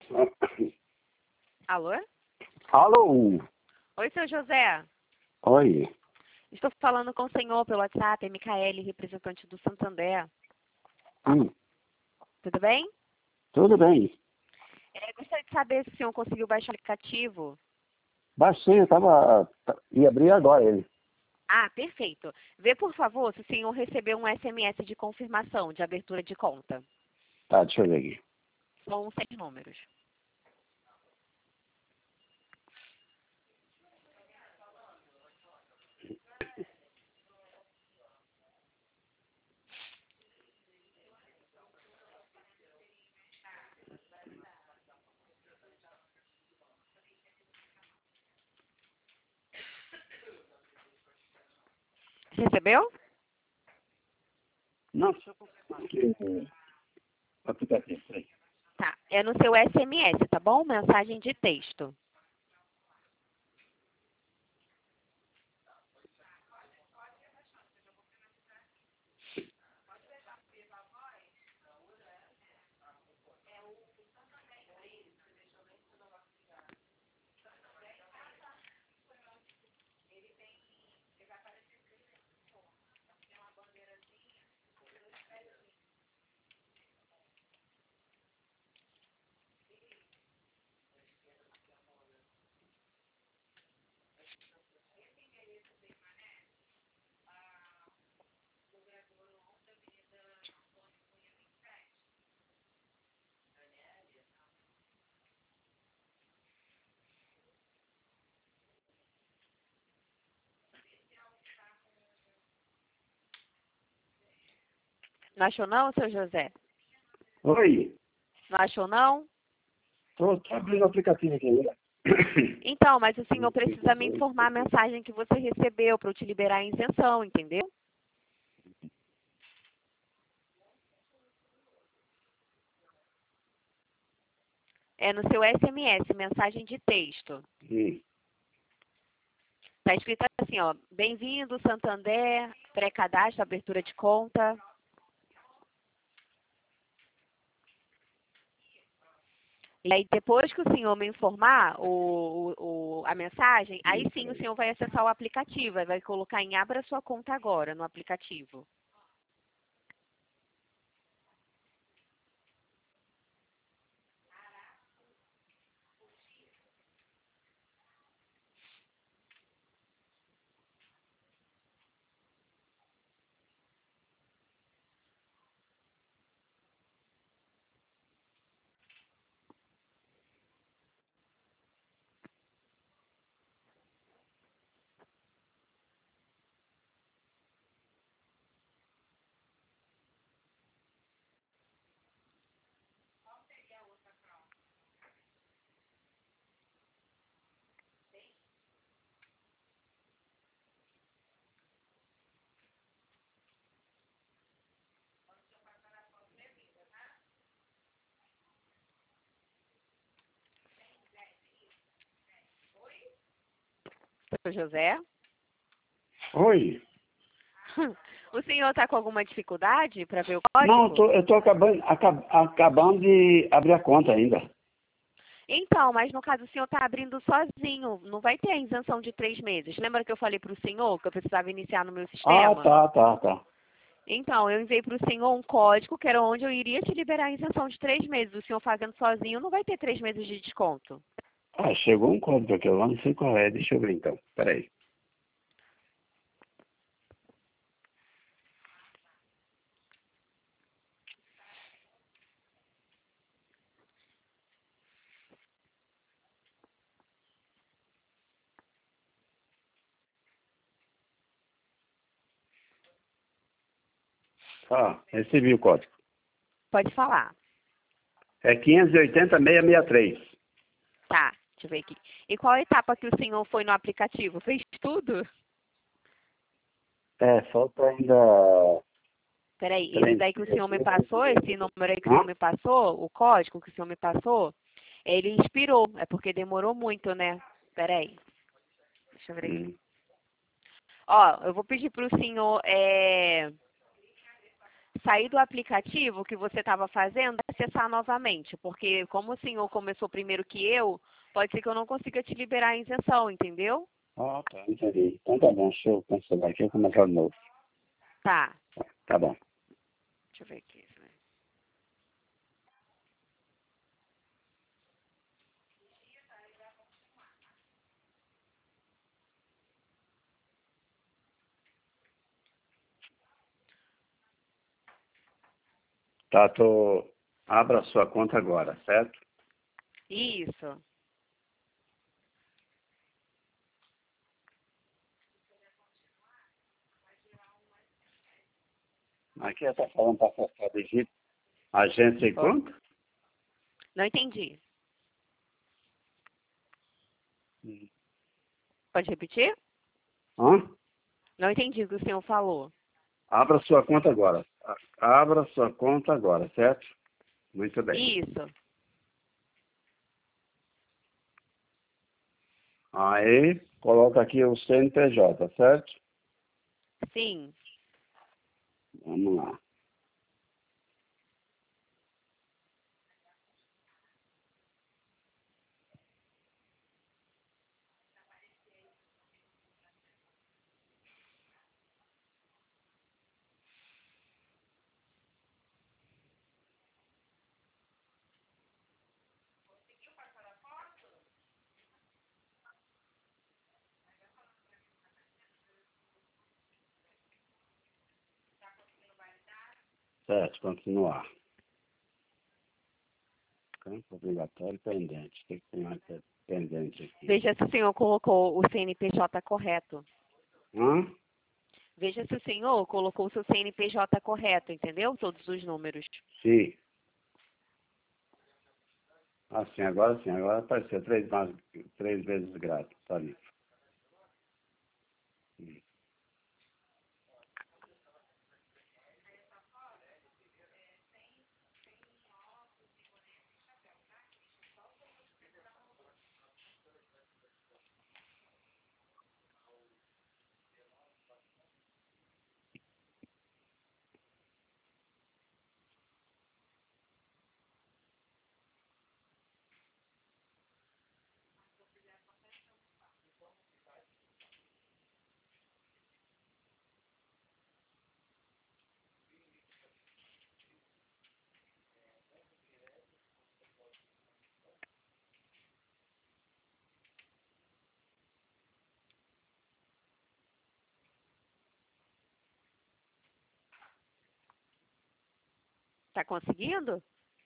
Alô? Alô? Oi, seu José. Oi. Estou falando com o senhor pelo WhatsApp, é Micaele, representante do Santander. Hum, Tudo bem? tudo bem. Gostaria de saber se o senhor conseguiu baixar o aplicativo. Baixei, ia abrir agora ele. Ah, perfeito. Vê, por favor, se o senhor recebeu um SMS de confirmação de abertura de conta. Tá, deixa eu ver aqui. São 6 números. Recebeu? Não, deixa eu confirmar aqui o aplicativo. Peraí. Tá. É no seu SMS, tá bom? Mensagem de texto. Não achou não, seu José? Oi. Não achou não? Tô abrindo o aplicativo aqui, né? Então, mas o senhor precisa me informar a mensagem que você recebeu para eu te liberar a isenção, entendeu? É no seu SMS, mensagem de texto. Hum. Está escrito assim, ó, bem-vindo, Santander, pré-cadastro, abertura de conta. E aí, depois que o senhor me informar a mensagem, aí sim o senhor vai acessar o aplicativo, aí vai colocar em abra sua conta agora no aplicativo. Seu José? Oi. O senhor está com alguma dificuldade para ver o Não, código? eu tô acabando de abrir a conta ainda. Então, mas no caso o senhor está abrindo sozinho, não vai ter a isenção de 3 meses. Lembra que eu falei para o senhor que eu precisava iniciar no meu Ah, sistema? tá. Então, eu enviei para o senhor um código que era onde eu iria te liberar a isenção de 3 meses. O senhor fazendo sozinho não vai ter 3 meses de desconto. Ah, chegou um código aqui, eu não sei qual é. Deixa eu ver então. Peraí. Ah, recebi o código. Pode falar. É 580-663. Tá, deixa eu ver aqui. E qual a etapa que o senhor foi no aplicativo? Fez tudo? É, falta ainda. Peraí, esse Peraí. daí que o senhor me passou, esse número aí que o senhor Hã? me passou, o código que o senhor me passou, ele expirou. É porque demorou muito, né? Peraí, deixa eu ver aqui. Hum. Ó, eu vou pedir para o senhor sair do aplicativo que você estava fazendo e acessar novamente, porque como o senhor começou primeiro que eu, pode ser que eu não consiga te liberar a isenção, entendeu? Ah, tá, entendi. Então tá bom, deixa eu cancelar aqui e começar de novo. Tá, Tá bom. deixa eu ver aqui. Tá, abra a sua conta agora, certo? Isso. Aqui está falando para acessar digito agência e Ó, conta? não entendi. Hum. Pode repetir? Hã? Não entendi o que o senhor falou. Abra sua conta agora. Abra sua conta agora, certo? Muito bem. Isso. Aí, coloca aqui o CNPJ, certo? Sim. Vamos lá. Certo, continuar. Campo obrigatório pendente. Tem que ter mais pendente aqui. Veja se o senhor colocou o CNPJ correto. Hã? Veja se o senhor colocou o seu CNPJ correto, entendeu? Todos os números. Sim. Agora sim. Agora apareceu 3 vezes grátis. Tá ali. Tá conseguindo?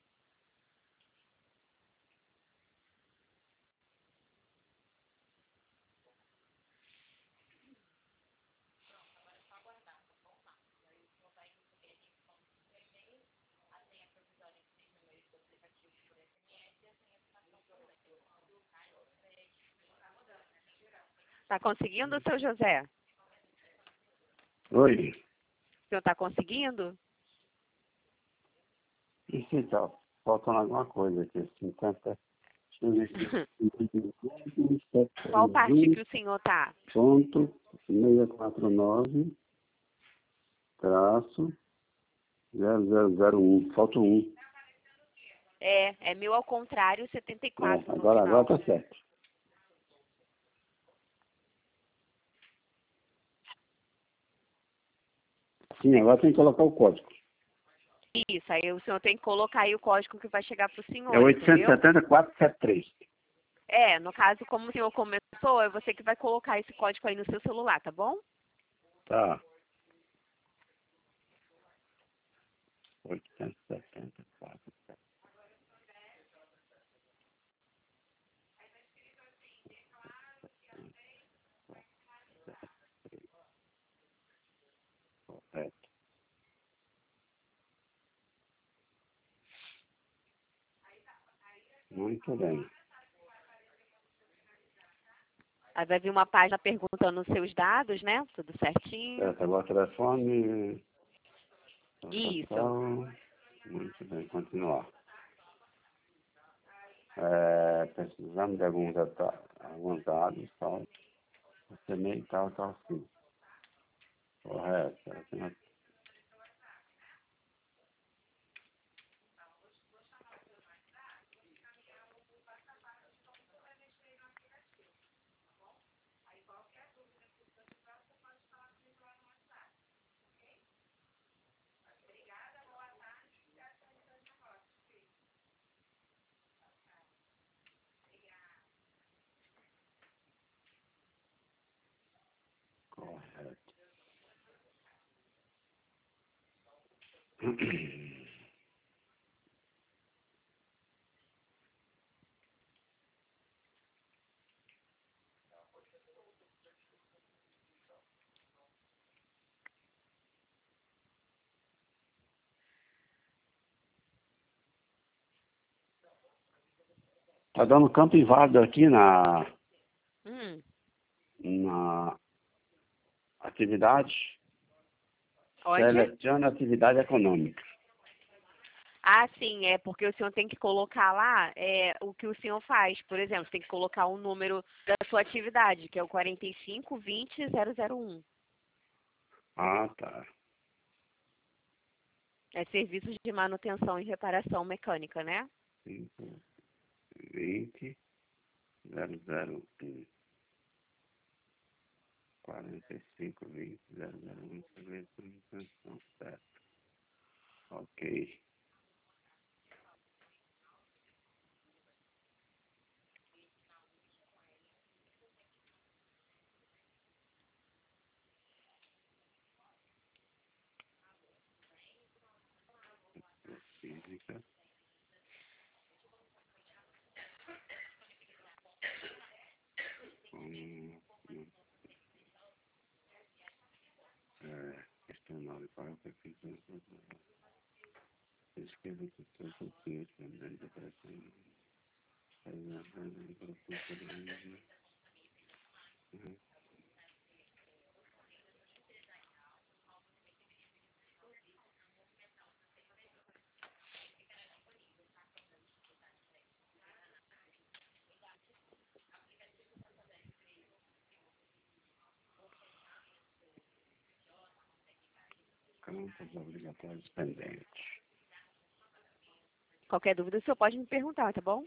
Tá conseguindo, seu José? Oi. O senhor tá conseguindo? E se tá faltando alguma coisa aqui. 50. Deixa eu ver Qual parte aqui. que o senhor tá? Ponto 649 traço 0001. Falta um. É 1000 ao contrário, 74 no Agora final. tá certo. Sim, agora tem que colocar o código. Isso, aí o senhor tem que colocar aí o código que vai chegar pro É senhor, entendeu? 870-473. No caso, como o senhor começou, é você que vai colocar esse código aí no seu celular, tá bom? Tá. 870-473. Correto. Muito bem. Aí vai vir uma página perguntando os seus dados, né? Tudo certinho. Certo, agora telefone. Isso. Muito bem, continuar. Precisamos de alguns dados, tal. Você meio tal, sim. Correto. Tá dando campo inválido aqui na atividade. Onde? Selecione atividade econômica. Ah, sim, é porque o senhor tem que colocar lá o que o senhor faz. Por exemplo, tem que colocar o número da sua atividade, que é o 4520001. Ah, tá. É serviços de manutenção e reparação mecânica, né? 520 001. 4520 001, manutenção, certo. Ok. Física. Questão 9 para o perfil. Esquerda do seu confio também da operação. Campos obrigatórios pendentes. Qualquer dúvida, o senhor pode me perguntar, tá bom?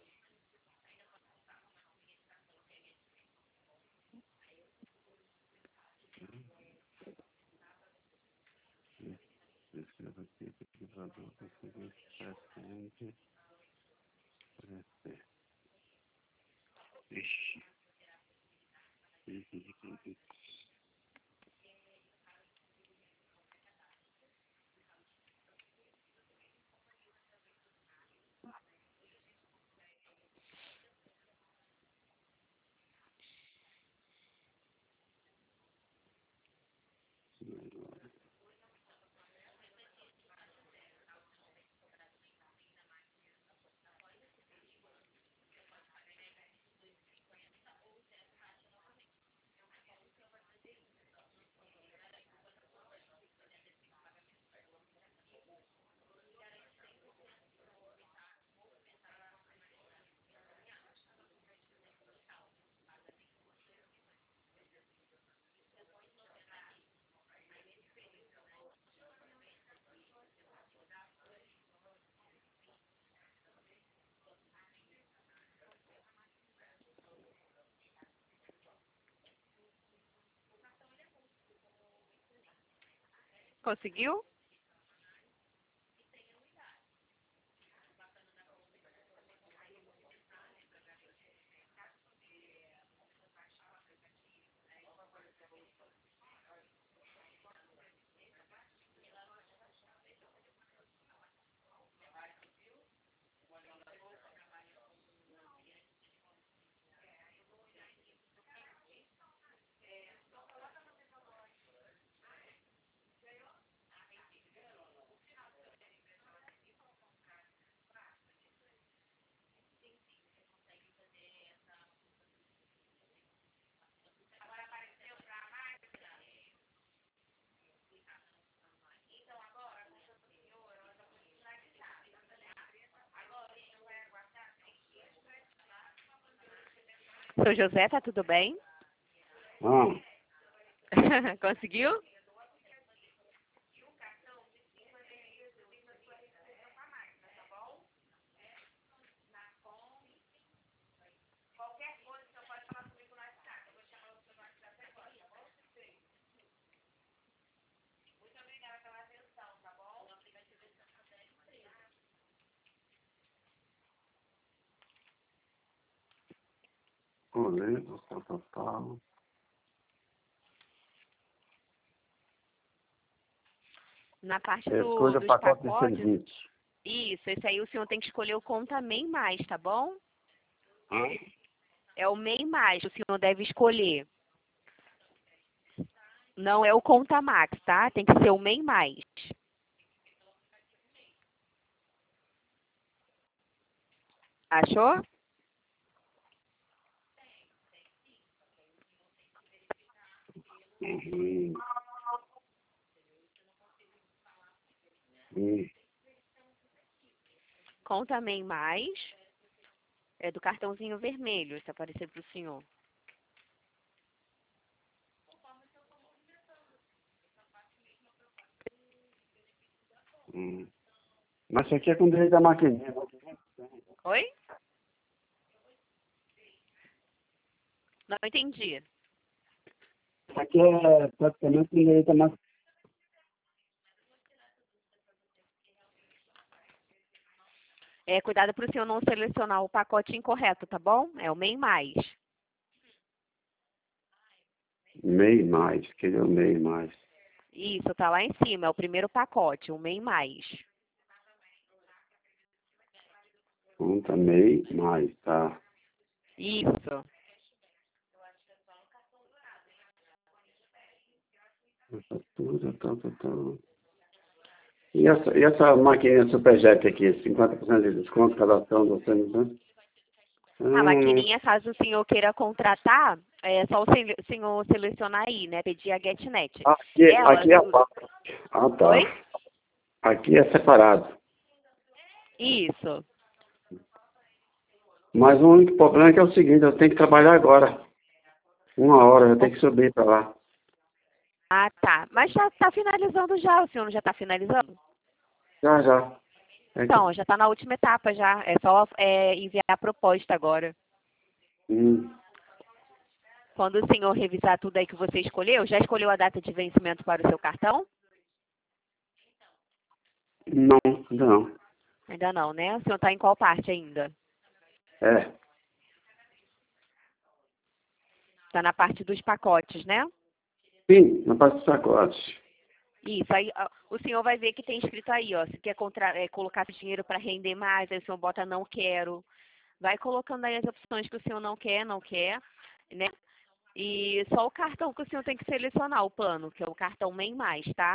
Descreva tipo de produto seguinte paciente. Ixi. Conseguiu? Seu José, tá tudo bem? Conseguiu? Colete, total. Na parte Escolha o dos pacote de pacotes, serviços. isso, esse aí o senhor tem que escolher o Conta MEI Mais, tá bom? Hã? É o MEI Mais, o senhor deve escolher. Não é o Conta Max, tá? Tem que ser o MEI Mais. Achou? Uhum. Hum. Conta MEI Mais é do cartãozinho vermelho, se aparecer para o senhor. Hum. Mas isso aqui é com direito da maquininha. Não? Oi? Não entendi. Isso aqui é praticamente com direito da maquininha. Cuidado para o senhor não selecionar o pacote incorreto, tá bom? É o MEI Mais. MEI mais, que é o MEI mais. Isso, tá lá em cima, é o primeiro pacote, o MEI Mais. Conta MEI mais, tá. Isso. Fatura, tá. E essa maquininha Superjet aqui, 50% de desconto, cadastrão do CNP? A maquininha, caso o senhor queira contratar, é só o senhor selecionar aí, né? Pedir a GetNet. Aqui é a parte. Ah, tá. Oi? Aqui é separado. Isso. Mas o único problema é que é o seguinte, eu tenho que trabalhar agora. 1 hora, eu tenho que subir para lá. Ah, tá. Mas já tá finalizando já, o senhor não já tá finalizando? Já. É que... Então, já tá na última etapa já. É só enviar a proposta agora. Hum. Quando o senhor revisar tudo aí que você escolheu, já escolheu a data de vencimento para o seu cartão? Não, ainda não. Ainda não, né? O senhor tá em qual parte ainda? É. Tá na parte dos pacotes, né? Sim, na parte dos pacotes. Isso, aí ó, o senhor vai ver que tem escrito aí, ó, se quer colocar dinheiro para render mais, aí o senhor bota não quero. Vai colocando aí as opções que o senhor não quer, né? E só o cartão que o senhor tem que selecionar, o plano, que é o cartão MEI Mais, tá?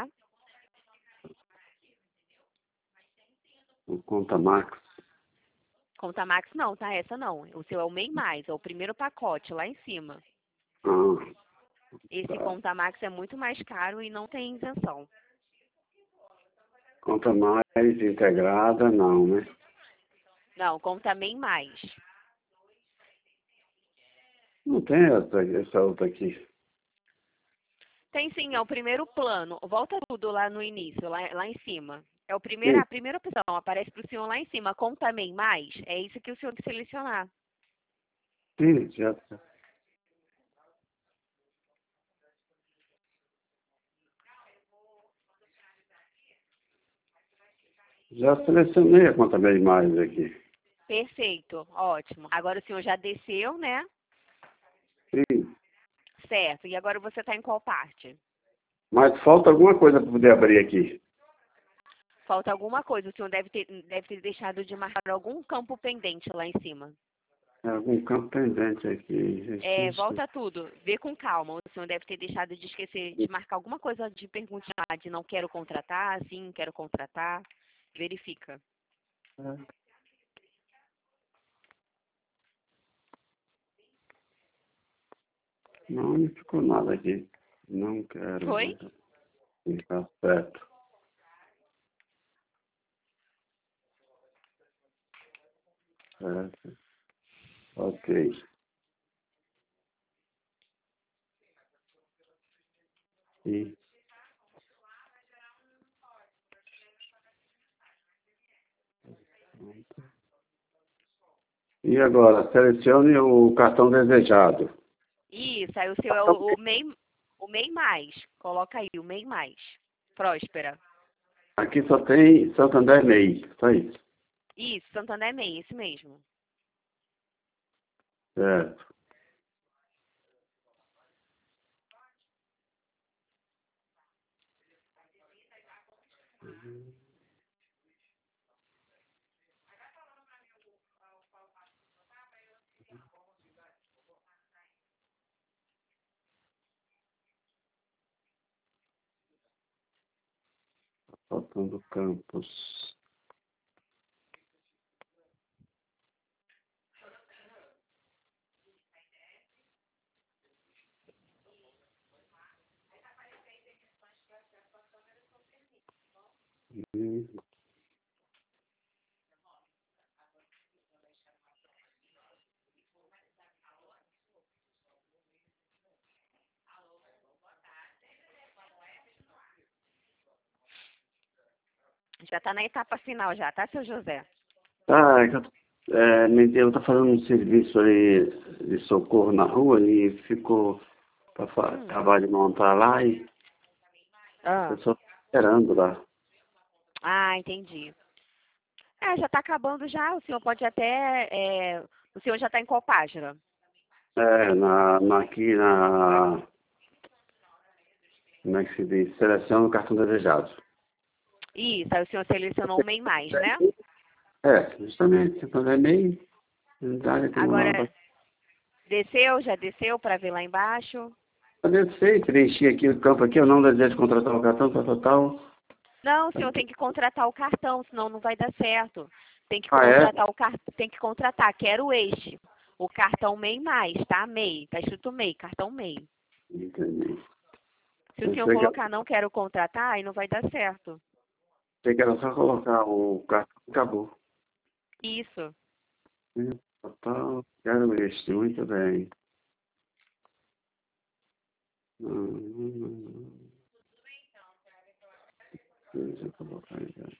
O Conta Max. Conta Max não, tá? Essa não. O seu é o MEI Mais, é o primeiro pacote, lá em cima. Ah, Esse tá. Conta Max é muito mais caro e não tem isenção. Conta mais integrada, não, né? Não, Conta MEI Mais. Não tem essa outra aqui. Tem sim, é o primeiro plano. Volta tudo lá no início, lá em cima. É Sim, a primeira opção, aparece para o senhor lá em cima. Conta MEI Mais, é isso que o senhor tem que selecionar. sim, já selecionei a conta bem mais aqui. Perfeito, ótimo. Agora o senhor já desceu, né? Sim, Certo. E agora você está em qual parte? mas falta alguma coisa para poder abrir aqui. Falta alguma coisa. O senhor deve ter deixado de marcar algum campo pendente lá em cima. É algum campo pendente aqui. Registro. Volta tudo. Vê com calma. O senhor deve ter deixado de esquecer de marcar alguma coisa de perguntar, de não quero contratar, sim, quero contratar. Verifica. Não ficou nada aqui. Não quero. Foi? Ficar certo. Certo. Ok. E, e agora, selecione o cartão desejado. Isso, aí o seu é o MEI Mais. Coloca aí, o MEI Mais. Próspera. Aqui só tem Santander MEI, só isso. Isso, Santander MEI, esse mesmo. Certo. faltando campos. Já está na etapa final já, tá, seu José? Ah, eu tô fazendo um serviço aí de socorro na rua e ficou para acabar de montar lá e eu só tô esperando lá. Ah, entendi. Já está acabando já, o senhor pode até... o senhor já está em qual página? Aqui na... Como é que se diz? Seleciona o cartão desejado. Isso, aí o senhor selecionou o MEI+, né? Justamente. Quando é MEI, unidade Agora, tribunal. já desceu para ver lá embaixo? Eu sei, preenchi aqui o campo aqui, eu não desejo contratar o cartão, tá total. Não, o senhor tem que contratar o cartão, senão não vai dar certo. Tem que Ah, é? contratar o cartão, tem que contratar, quero este. O cartão MEI+, tá? MEI, tá escrito MEI, cartão MEI. Entendi. Se o senhor colocar não quero contratar, aí não vai dar certo. Sei que era só colocar o cartão e acabou. Isso. Total, quero este, muito bem. Deixa eu colocar aqui.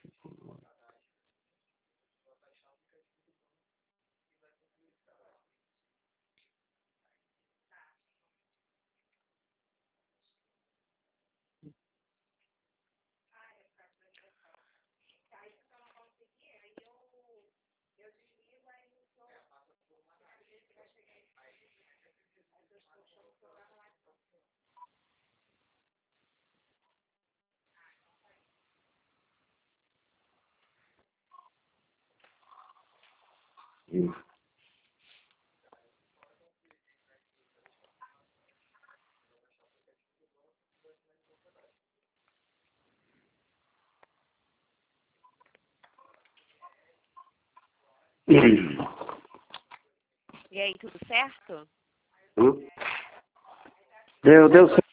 E aí, tudo certo? Deu certo.